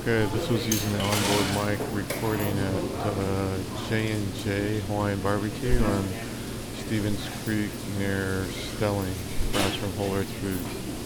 Okay, this was using the onboard mic recording at J&J Hawaiian Barbecue on Stevens Creek near Stelling, across from Whole Earth Foods.